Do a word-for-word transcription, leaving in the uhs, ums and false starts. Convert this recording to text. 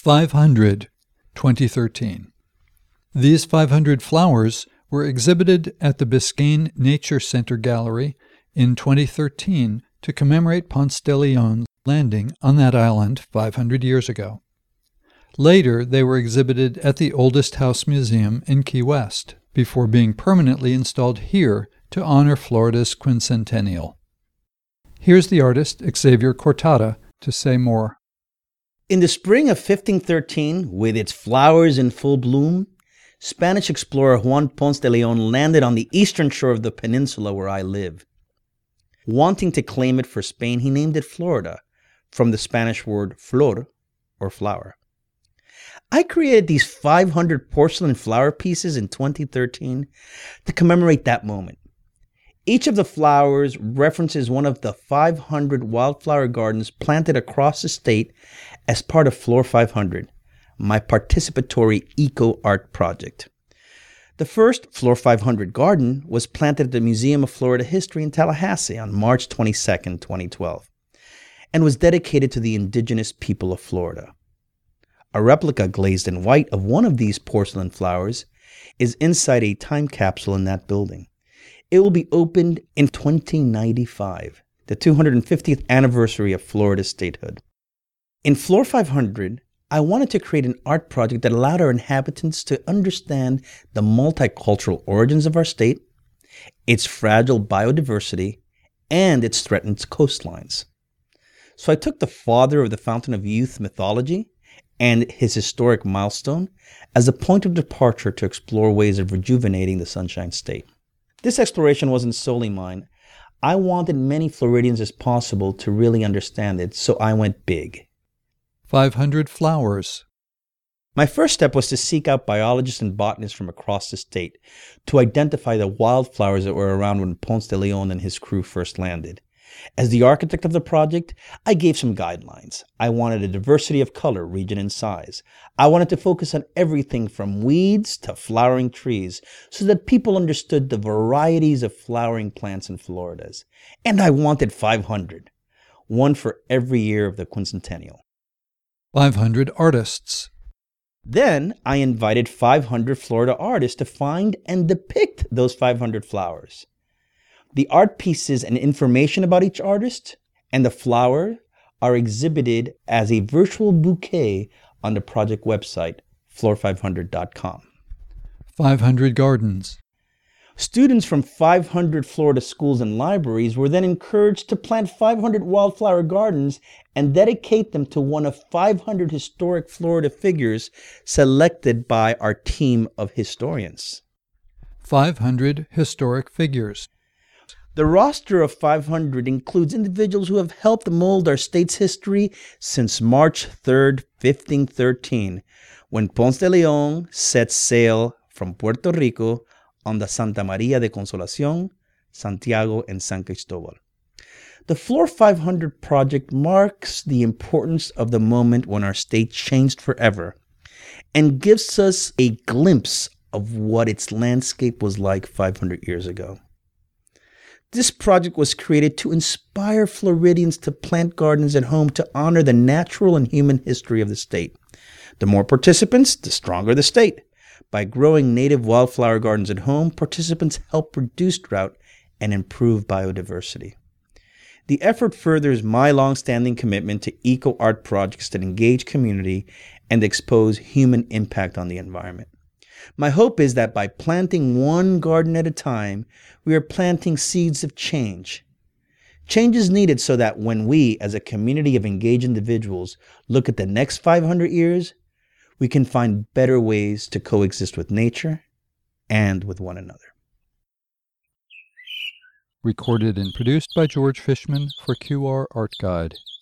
five hundred, twenty thirteen. These five hundred flowers were exhibited at the Biscayne Nature Center Gallery in twenty thirteen to commemorate Ponce de Leon's landing on that island five hundred years ago. Later, they were exhibited at the Oldest House Museum in Key West, before being permanently installed here to honor Florida's quincentennial. Here's the artist, Xavier Cortada, to say more. In the spring of fifteen thirteen, with its flowers in full bloom, Spanish explorer Juan Ponce de Leon landed on the eastern shore of the peninsula where I live. Wanting to claim it for Spain, he named it Florida, from the Spanish word flor, or flower. I created these five hundred porcelain flower pieces in twenty thirteen to commemorate that moment. Each of the flowers references one of the five hundred wildflower gardens planted across the state as part of Flor five hundred, my participatory eco-art project. The first Flor five hundred garden was planted at the Museum of Florida History in Tallahassee on March twenty-second, twenty twelve, and was dedicated to the indigenous people of Florida. A replica glazed in white of one of these porcelain flowers is inside a time capsule in that building. It will be opened in twenty ninety-five, the two hundred fiftieth anniversary of Florida's statehood. In Flor five hundred, I wanted to create an art project that allowed our inhabitants to understand the multicultural origins of our state, its fragile biodiversity, and its threatened coastlines. So I took the father of the Fountain of Youth mythology and his historic milestone as a point of departure to explore ways of rejuvenating the Sunshine State. This exploration wasn't solely mine. I wanted many Floridians as possible to really understand it, so I went big. five hundred flowers. My first step was to seek out biologists and botanists from across the state to identify the wildflowers that were around when Ponce de Leon and his crew first landed. As the architect of the project, I gave some guidelines. I wanted a diversity of color, region, and size. I wanted to focus on everything from weeds to flowering trees so that people understood the varieties of flowering plants in Florida's. And I wanted five hundred, one for every year of the quincentennial. five hundred artists. Then I invited five hundred Florida artists to find and depict those five hundred flowers. The art pieces and information about each artist and the flower are exhibited as a virtual bouquet on the project website, flor five hundred dot com. five hundred gardens. Students from five hundred Florida schools and libraries were then encouraged to plant five hundred wildflower gardens and dedicate them to one of five hundred historic Florida figures selected by our team of historians. five hundred historic figures. The roster of five hundred includes individuals who have helped mold our state's history since March third, fifteen thirteen, when Ponce de Leon set sail from Puerto Rico on the Santa Maria de Consolación, Santiago, and San Cristobal. The Flor five hundred project marks the importance of the moment when our state changed forever and gives us a glimpse of what its landscape was like five hundred years ago. This project was created to inspire Floridians to plant gardens at home to honor the natural and human history of the state. The more participants, the stronger the state. By growing native wildflower gardens at home, participants help reduce drought and improve biodiversity. The effort furthers my long-standing commitment to eco-art projects that engage community and expose human impact on the environment. My hope is that by planting one garden at a time, we are planting seeds of change. Change is needed so that when we, as a community of engaged individuals, look at the next five hundred years, we can find better ways to coexist with nature and with one another. Recorded and produced by George Fishman for Q R Art Guide.